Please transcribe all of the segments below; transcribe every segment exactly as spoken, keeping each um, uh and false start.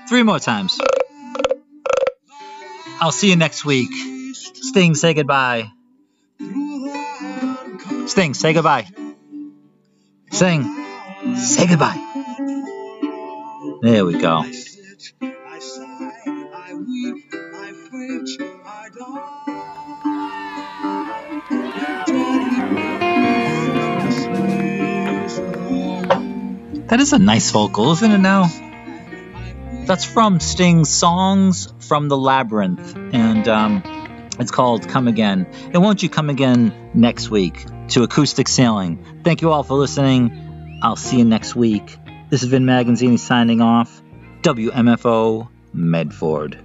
Three more times. I'll see you next week. Sting, say goodbye. Sting, say goodbye. Sing, say goodbye. There we go. That is a nice vocal, isn't it now? That's from Sting's Songs from the Labyrinth, and um, it's called Come Again. And won't you come again next week to Acoustic Sailing? Thank you all for listening. I'll see you next week. This has been Magazzini signing off. W M F O Medford.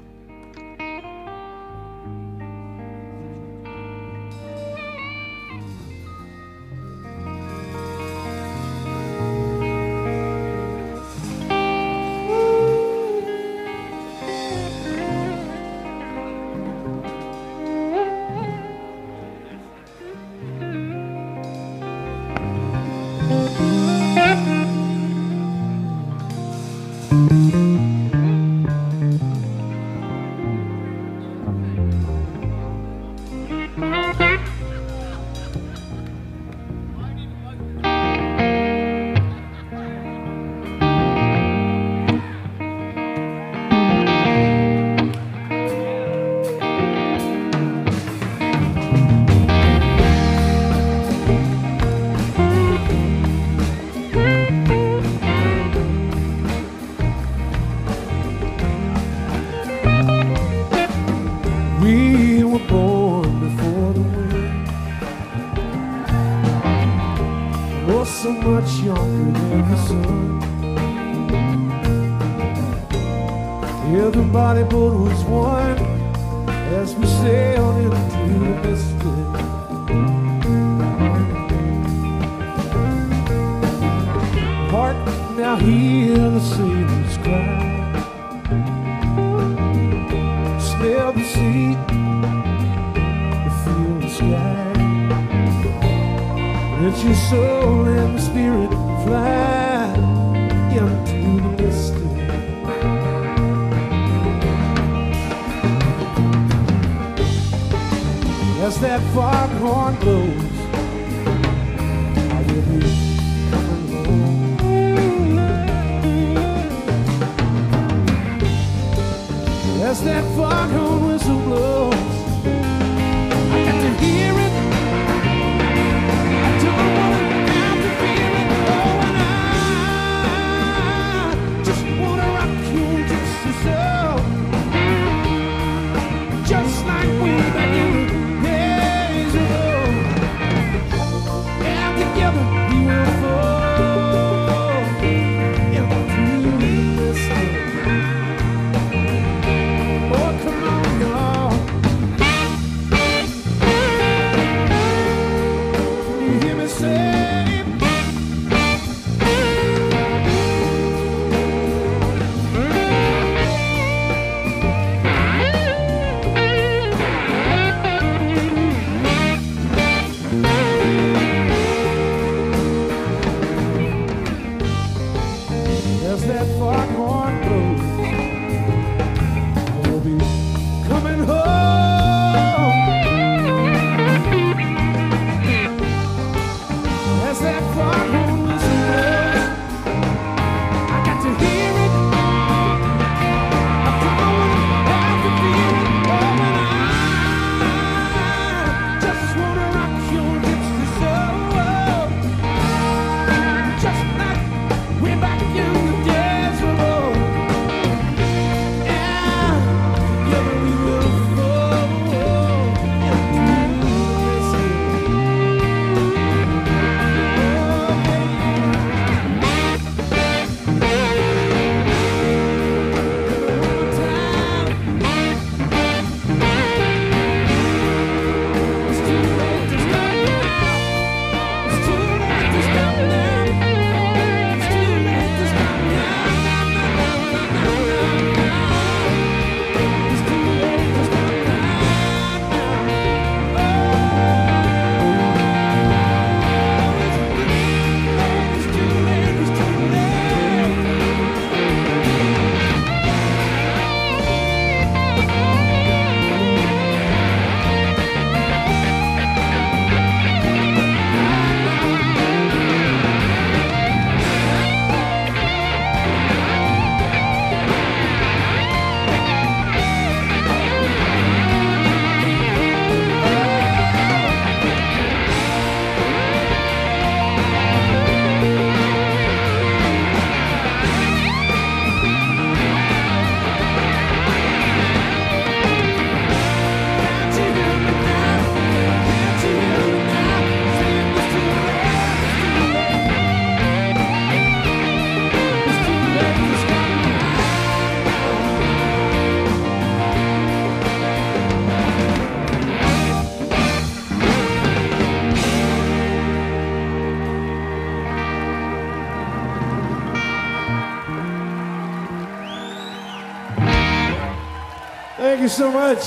Everybody but was one as we sailed into the mystic. Heart, now hear the sailors cry. Smell the sea, feel the sky. Let your soul and the spirit fly into the mystic. As that foghorn blows, I will be coming home. As that foghorn whistle blows, I got to hear it. I don't want to have to fear it. Oh, and I just want to rock you just as so, just like we back in the together we will fall into this thing. Oh, come on. Thank you so much.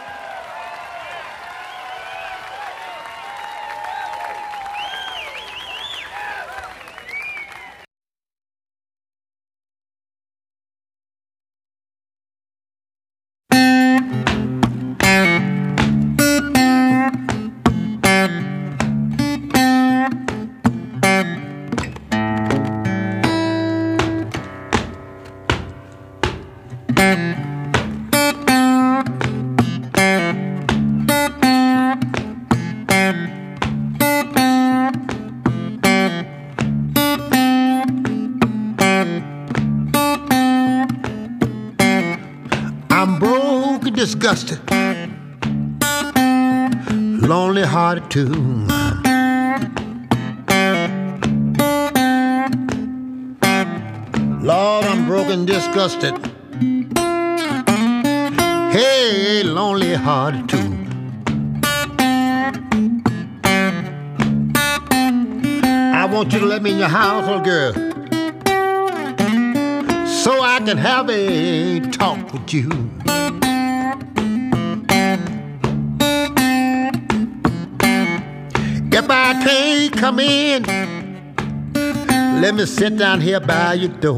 I'm broke and disgusted, lonely hearted too. Lord, I'm broke and disgusted. Hey, lonely hearted too. I want you to let me in your house, little girl, so I can have a talk with you. If I can't come in, let me sit down here by your door.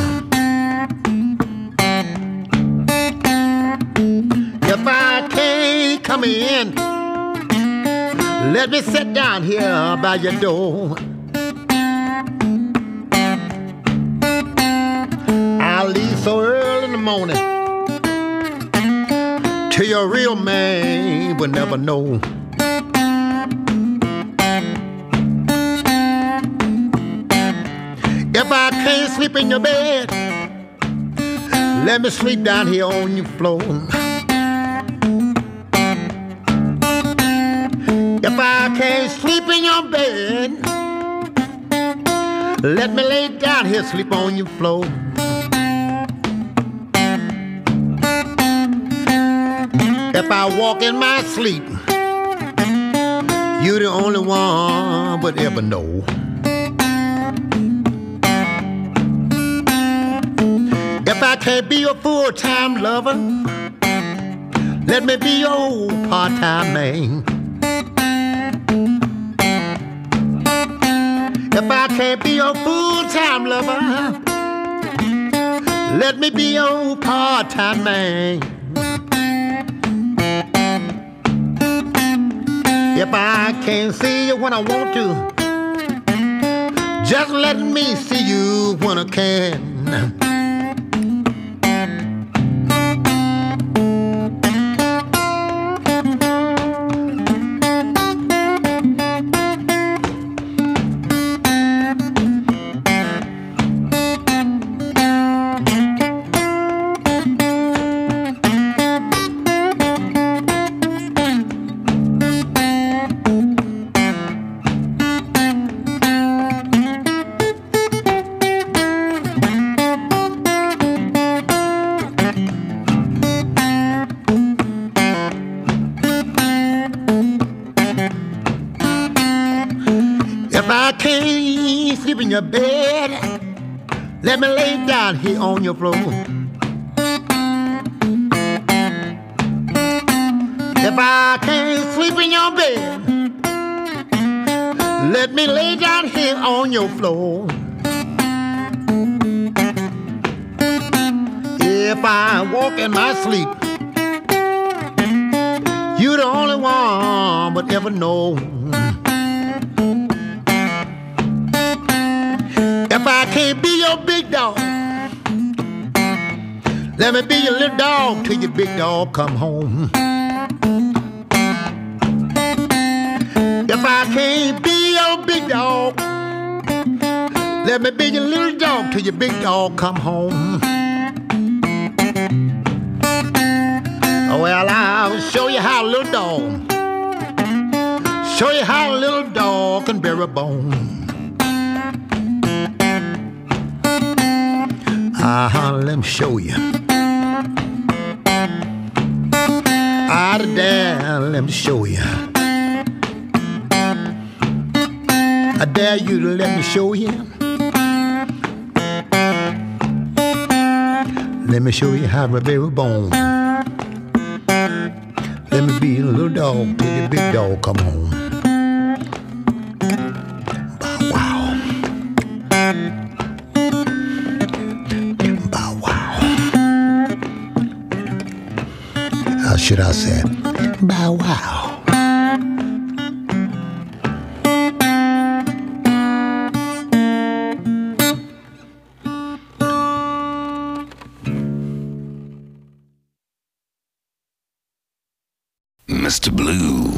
If I can't come in, let me sit down here by your door. I'll leave so early in the morning till your real man will never know. If I can't sleep in your bed, let me sleep down here on your floor. If I can't sleep in your bed, let me lay down here, sleep on your floor. If I walk in my sleep, you're the only one would ever know. If I can't be your full-time lover, let me be your part-time man. If I can't be your full-time lover, let me be your part-time man. If I can't see you when I want to, just let me see you when I can. If I can't sleep in your bed, let me lay down here on your floor. If I can't sleep in your bed, let me lay down here on your floor. If I walk in my sleep, you're the only one would ever know. If I can't be your big dog, let me be your little dog till your big dog come home. If I can't be your big dog, let me be your little dog till your big dog come home. Well, I'll show you how a little dog, show you how a little dog can bear a bone. Uh-huh, let me show you. Out of there, let me show you. I dare you to let me show you. Let me show you how to bear a bone. Let me be a little dog till the big dog come home. Bow wow. Bow wow. How should I say it? Bow wow. Mister Blue.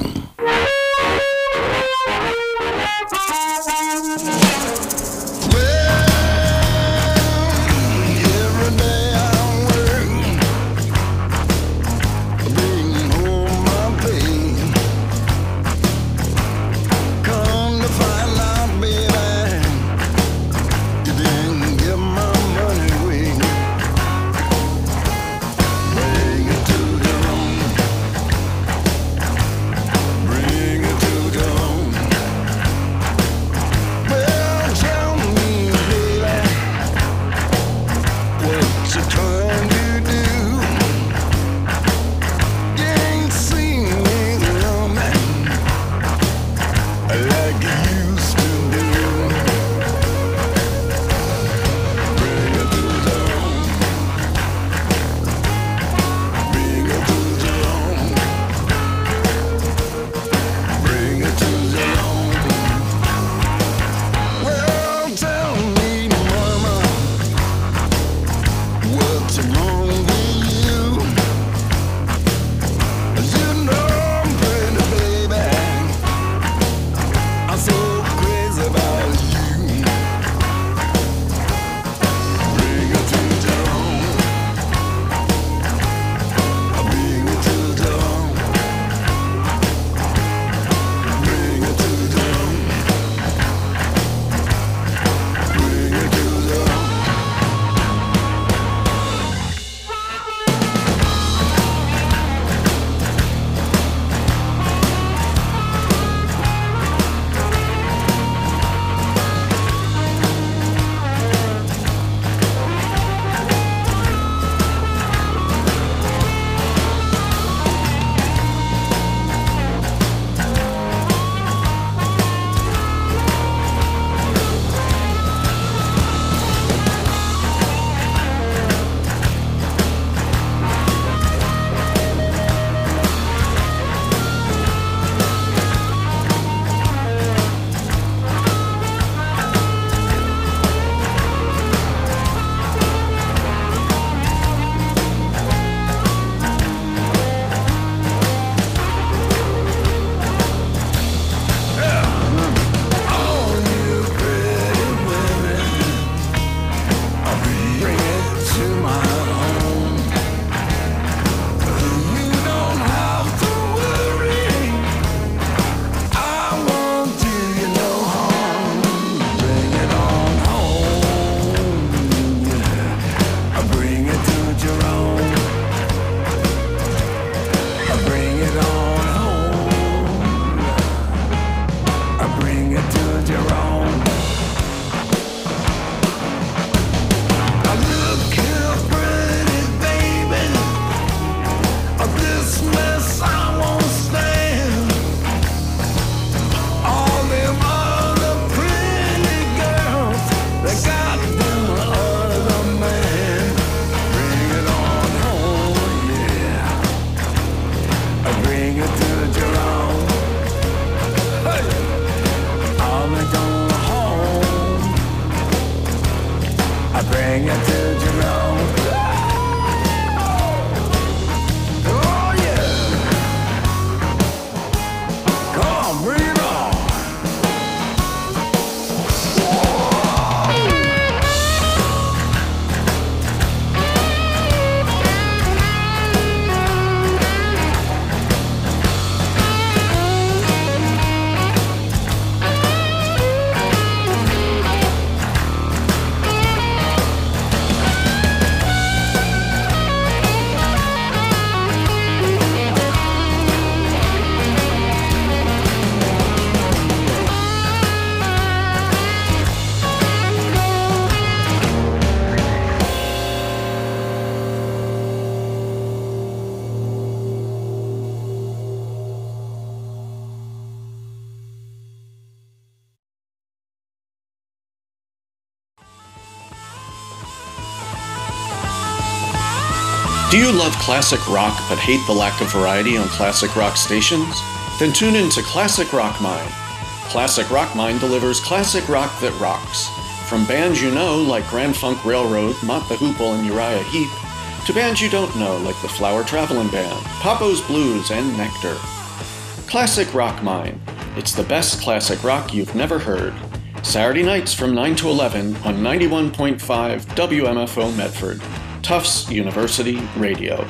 Do you love classic rock but hate the lack of variety on classic rock stations? Then tune in to Classic Rock Mine. Classic Rock Mine delivers classic rock that rocks. From bands you know like Grand Funk Railroad, Mott the Hoople, and Uriah Heep, to bands you don't know like the Flower Traveling Band, Papo's Blues, and Nectar. Classic Rock Mine. It's the best classic rock you've never heard. Saturday nights from nine to eleven on ninety-one point five W M F O Medford. Tufts University Radio.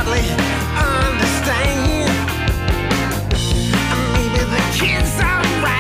Kids are right.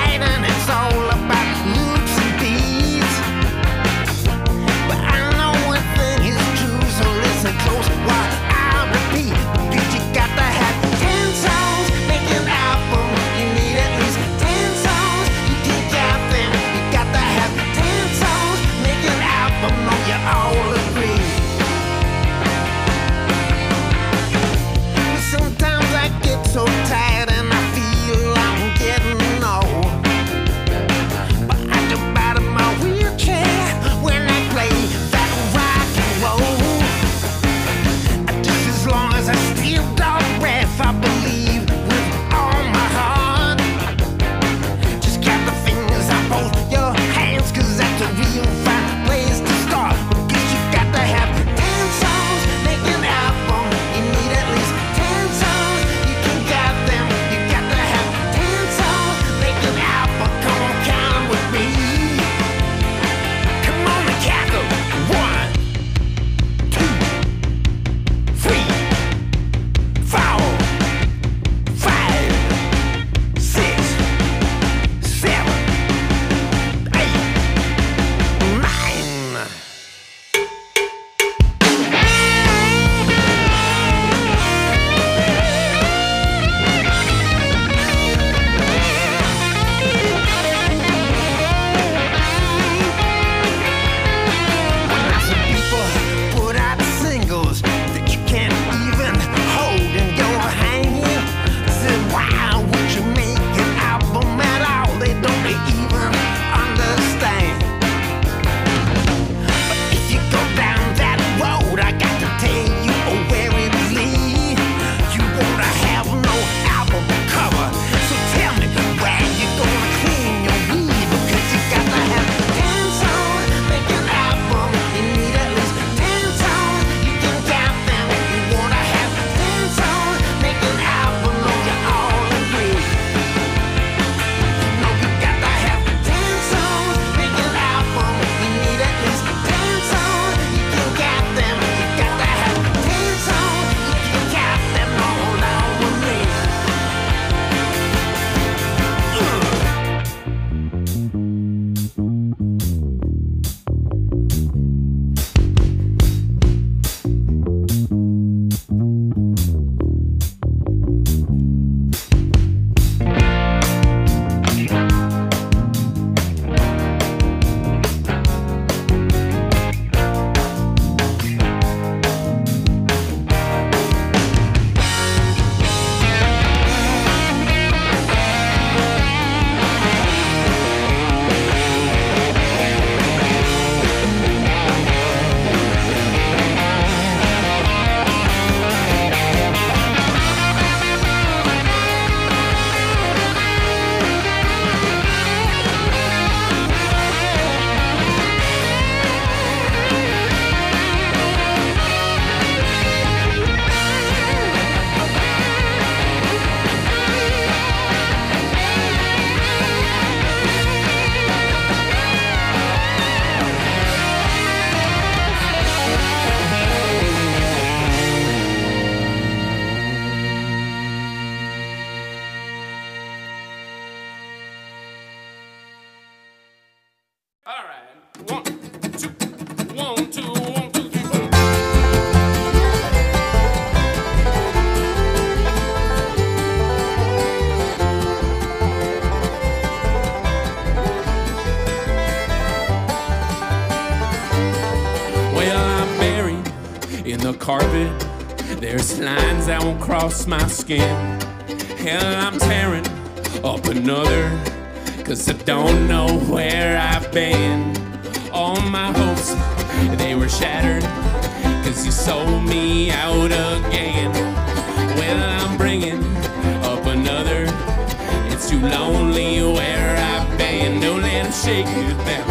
carpet. There's lines that won't cross my skin. Hell, I'm tearing up another, 'cause I don't know where I've been. All my hopes, they were shattered, 'cause you sold me out again. Well, I'm bringing up another. It's too lonely where I've been. Don't let them shake you down.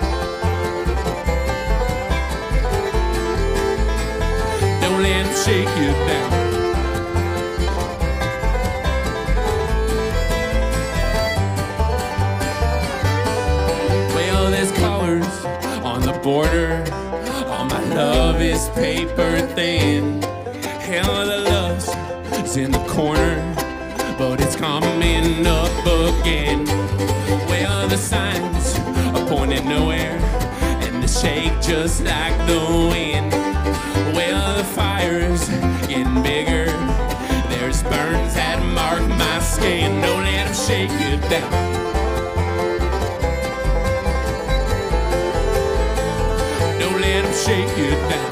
Don't let them shake you down. Well, there's colors on the border. All my love is paper thin. Hell, the lust is in the corner, but it's coming up again. Well, the signs are pointing nowhere, and they shake just like the wind. Well, the fire's getting bigger. There's burns that mark my skin. Don't let them shake you down. Don't let them shake you down.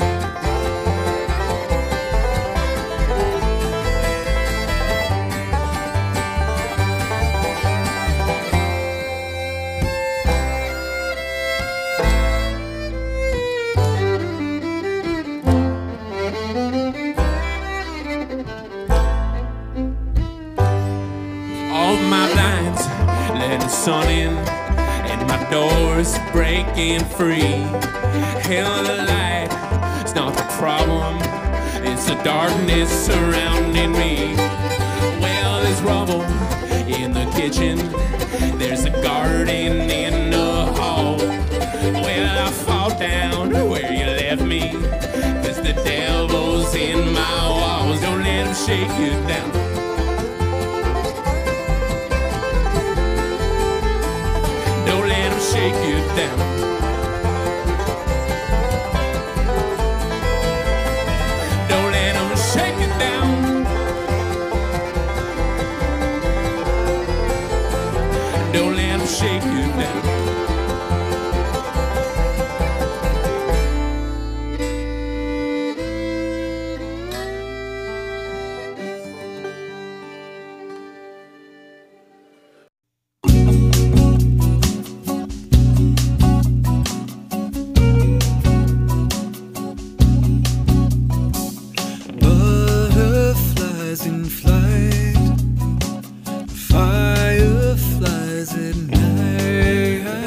Sun in, and my door's breaking free. Hell, the light, it's not the problem, it's the darkness surrounding me. Well, there's rubble in the kitchen, there's a garden in the hall. Well, I fall down where you left me, 'cause the devil's in my walls. Don't let him shake you down. Shake you down. Don't let them shake you down. Don't let them shake you down. Fireflies at night.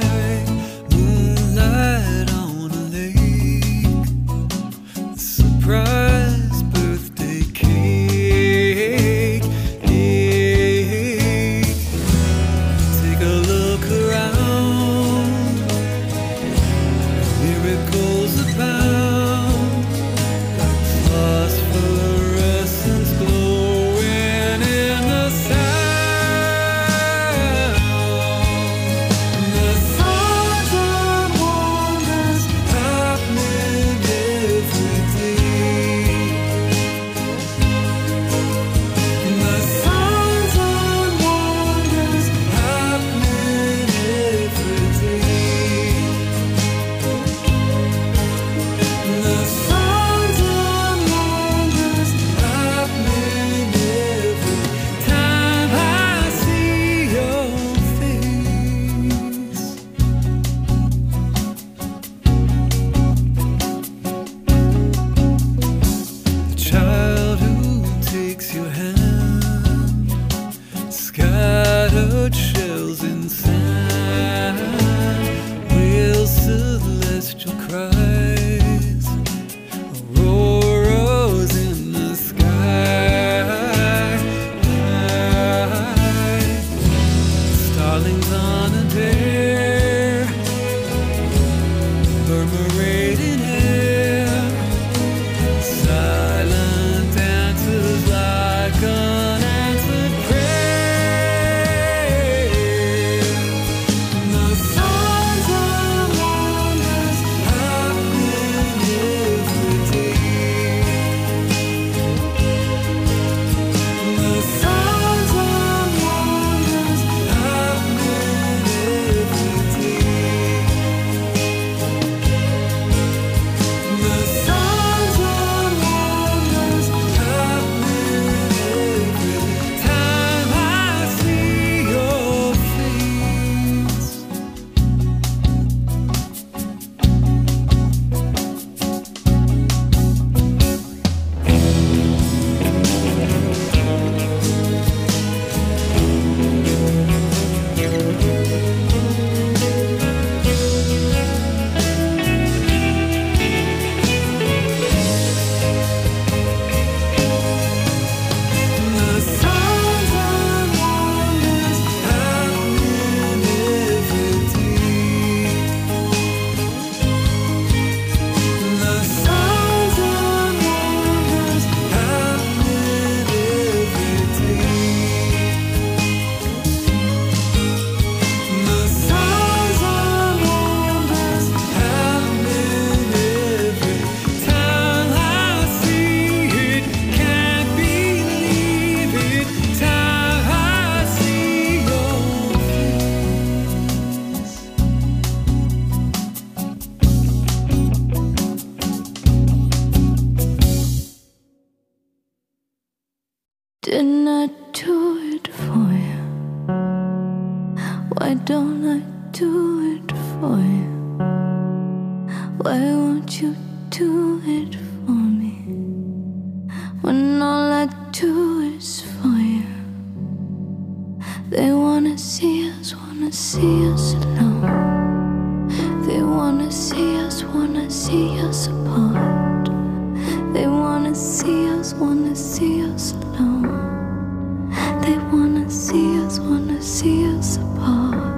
Why don't I do it for you? Why won't you do it for me? When all I do is for you. They wanna see us, wanna see us alone. They wanna see us, wanna see us apart. They wanna see us, wanna see us alone. They wanna see us, wanna see us apart.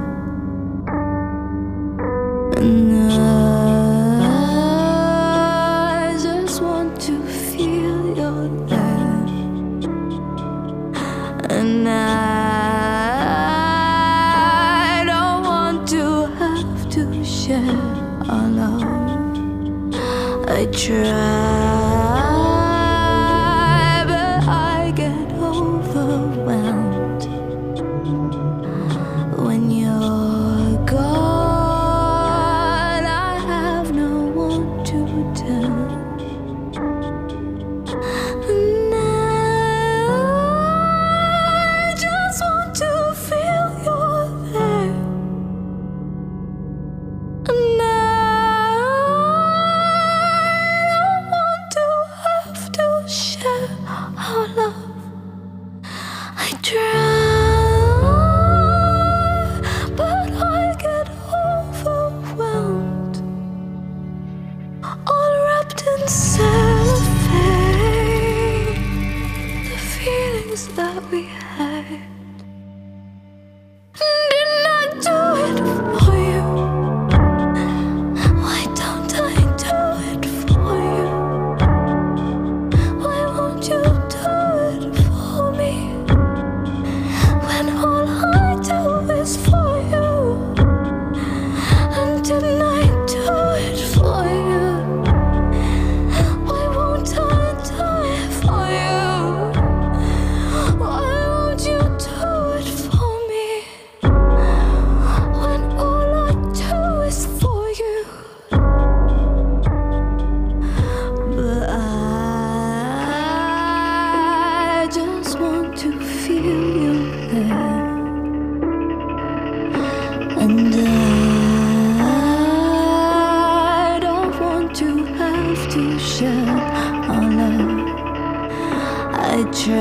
And I just want to feel your love. And I don't want to have to share our love. I try, but I get overwhelmed when you're gone. I have no one to tell. And I just want to feel you're there. And I don't want to have to share our love. I try, but I get overwhelmed, all wrapped in cellophane. The feelings that we had. Didn't I do it for you? Why don't I do it for you? Why won't you do it for me? When all I do is for you. And didn't I do it for you? Why won't I do it for you? Why won't you do it for me? When all I do is for you. But I just want to feel you there. And I don't want to have to share our love. I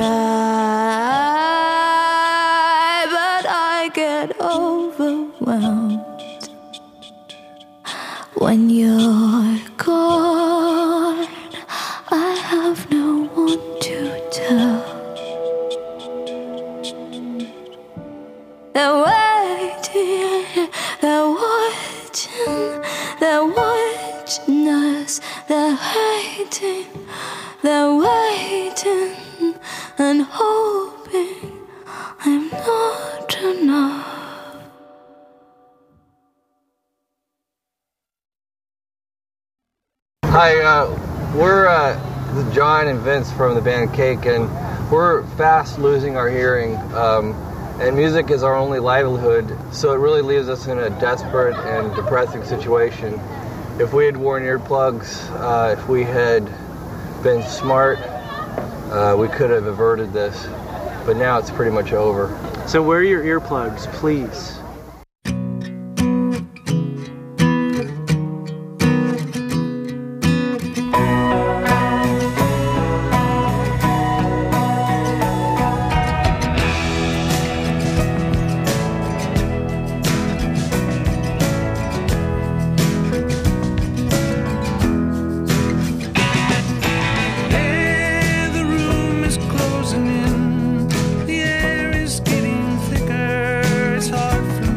try, but I get overwhelmed when you're gone. I have no one to tell. They're waiting, they're watching, they're watching us. They're waiting, they're waiting and hoping I'm not enough. Hi, uh, we're uh, John and Vince from the band Cake, and we're fast losing our hearing. Um, and music is our only livelihood, so it really leaves us in a desperate and depressing situation. If we had worn earplugs, uh, if we had been smart, uh, we could have averted this, but now it's pretty much over. So wear your earplugs, please. Closing in, the air is getting thicker. It's hard for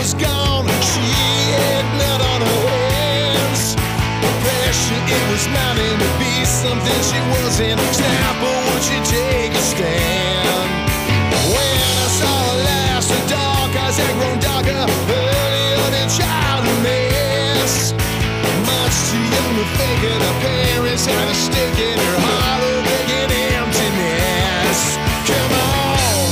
was gone. She had blood on her hands. Pressure, it was mounting to be something she wasn't. Snap, or would she take a stand? When I saw her last, her dark eyes had grown darker. Earlier than child a mess. Much too young to fake it. Her parents had a stake in her heart, a begging emptiness. Come on.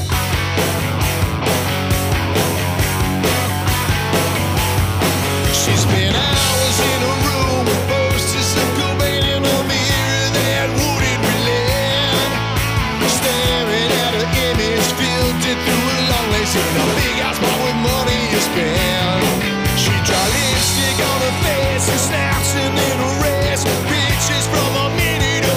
She spent hours in a room with posters of Cobain in a mirror that wouldn't relent. Staring at her image, filtered through a long lace in a big house bought with money you spend. She dry lipstick on her face and snaps and then a rest. Pictures from a minute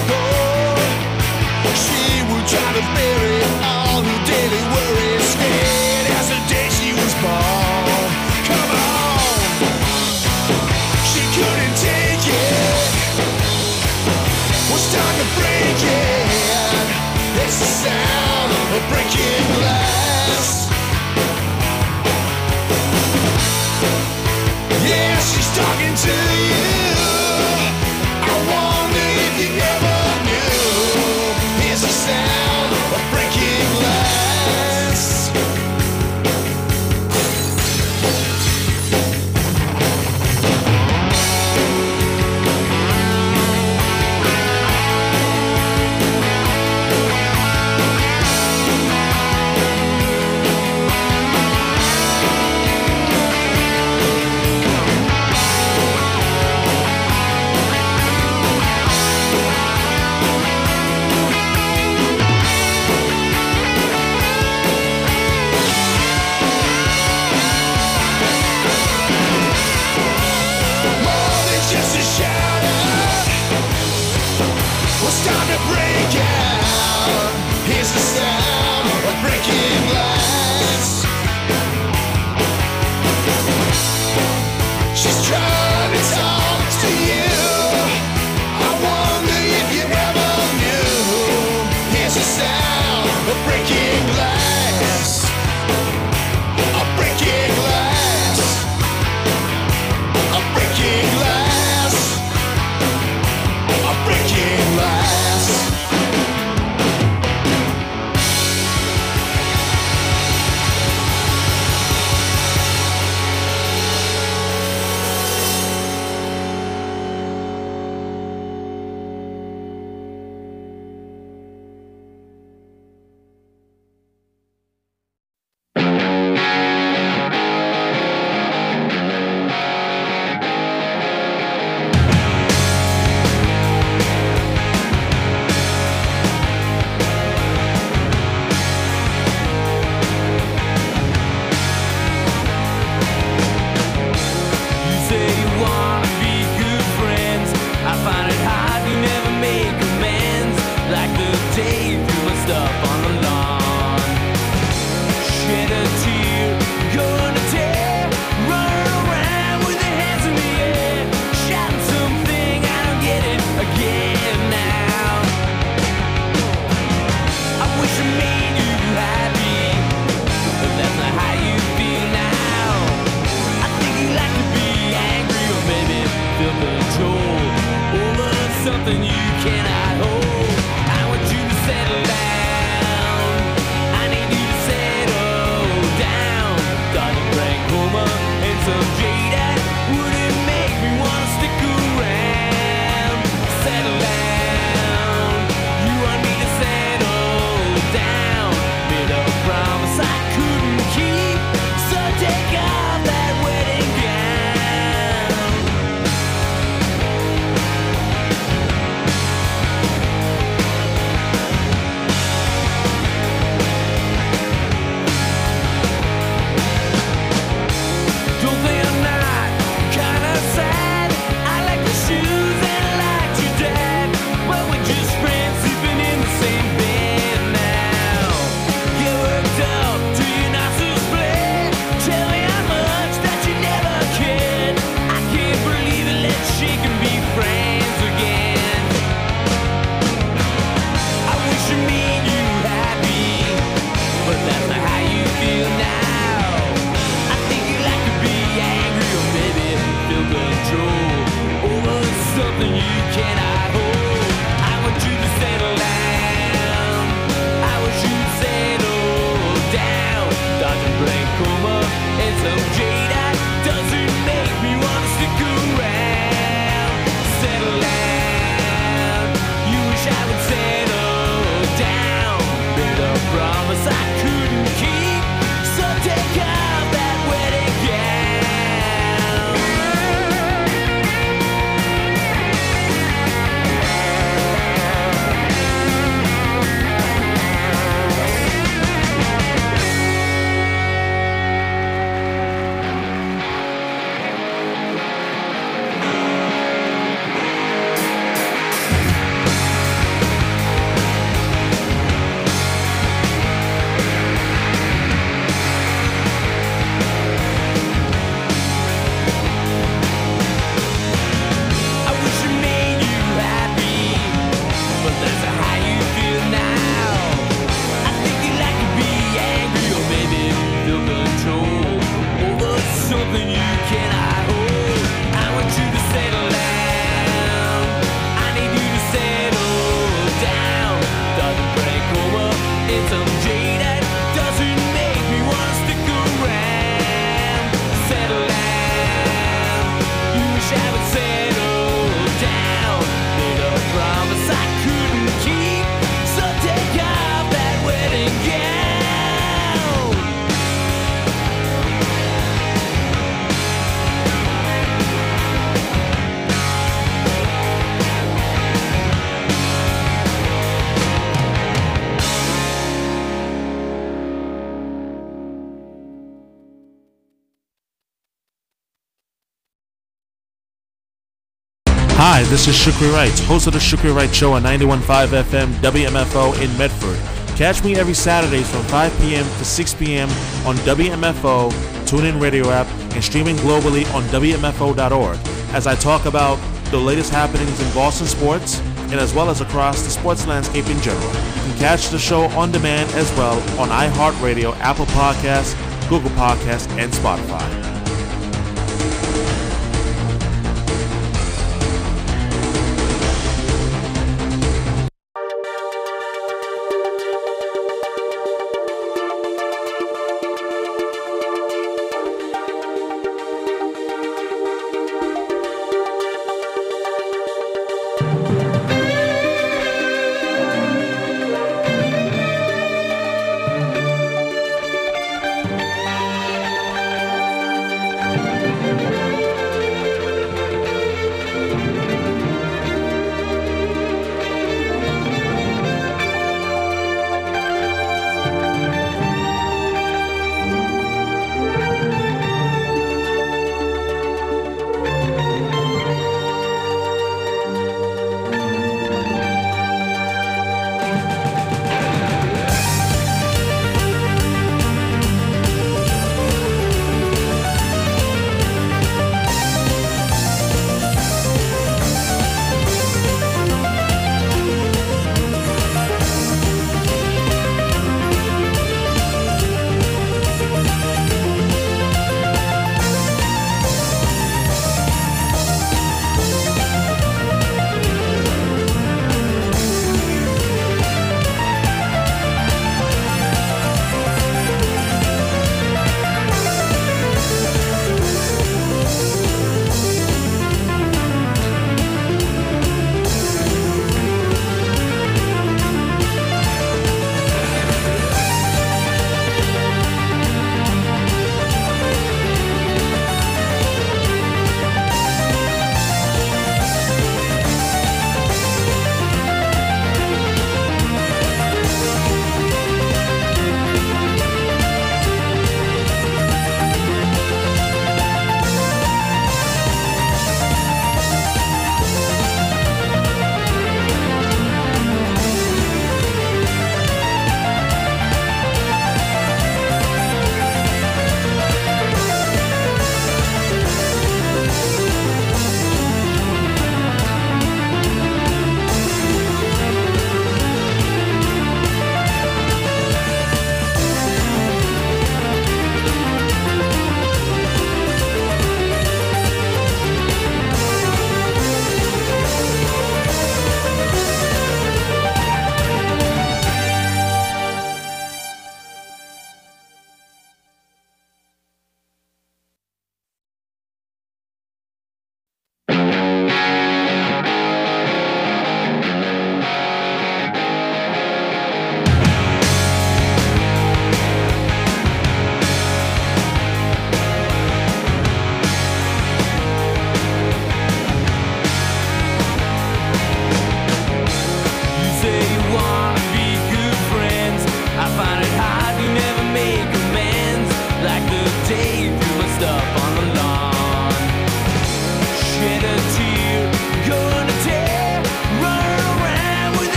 Hi, this is Shukri Wright, host of the Shukri Wright Show on ninety-one point five F M W M F O in Medford. Catch me every Saturdays from five p.m. to six p.m. on W M F O, TuneIn Radio app, and streaming globally on W M F O dot org as I talk about the latest happenings in Boston sports and as well as across the sports landscape in general. You can catch the show on demand as well on iHeartRadio, Apple Podcasts, Google Podcasts, and Spotify.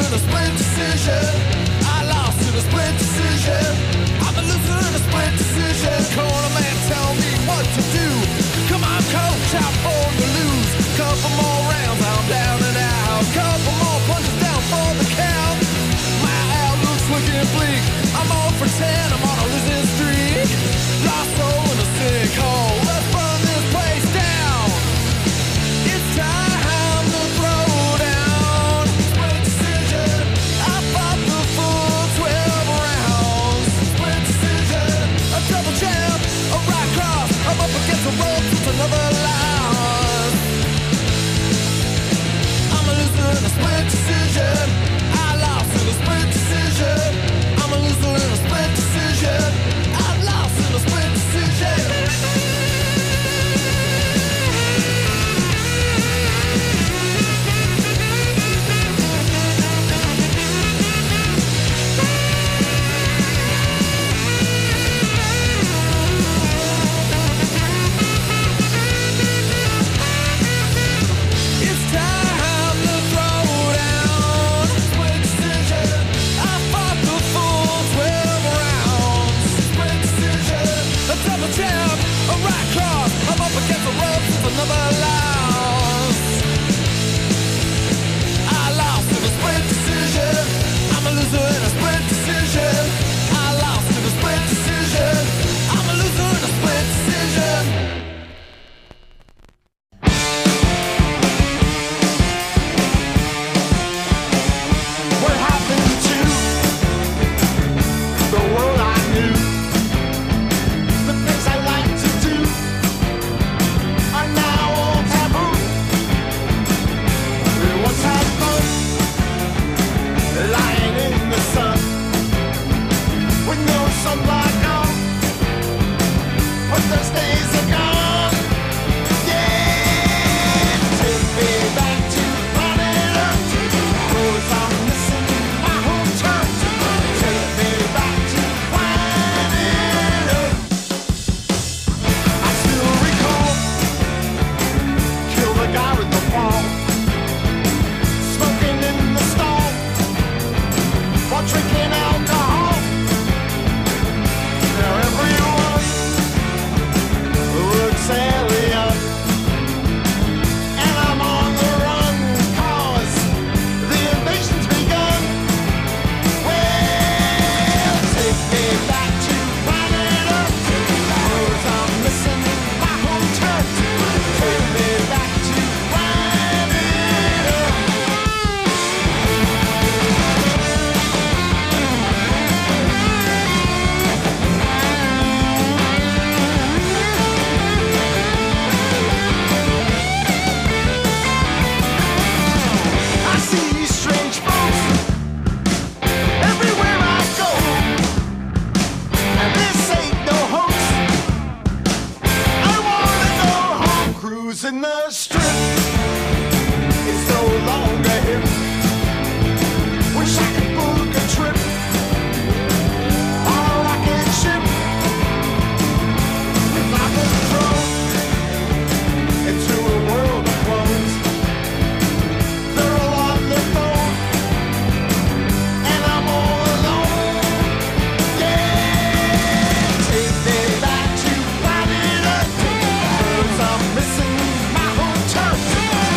in a split decision. I lost in a split decision. I'm a loser in a split decision. Corner man, tell me what to do. Come on, coach, out for you lose. Couple more